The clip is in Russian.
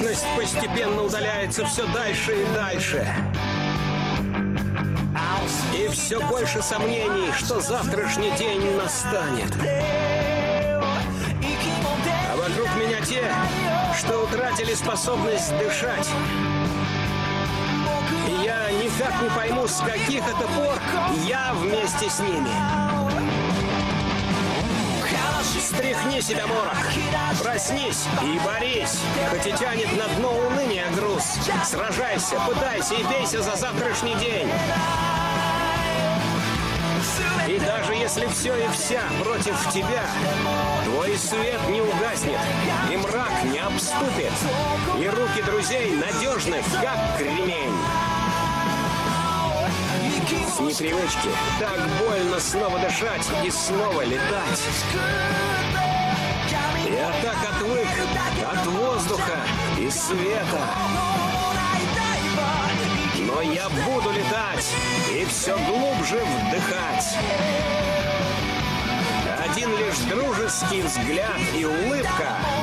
Реальность постепенно удаляется все дальше и дальше. И все больше сомнений, что завтрашний день настанет. А вокруг меня те, что утратили способность дышать. И я никак не пойму, с каких это пор я вместе с ними. Стряхни себя, морок, проснись и борись. Хоть и тянет на дно уныния груз. Сражайся, пытайся и бейся за завтрашний день. И даже если все и вся против тебя, твой свет не угаснет, и мрак не обступит, и руки друзей надежны, как кремень. С непривычки так больно снова дышать и снова летать. Я так отвык от воздуха и света. Но я буду летать и все глубже вдыхать. Один лишь дружеский взгляд и улыбка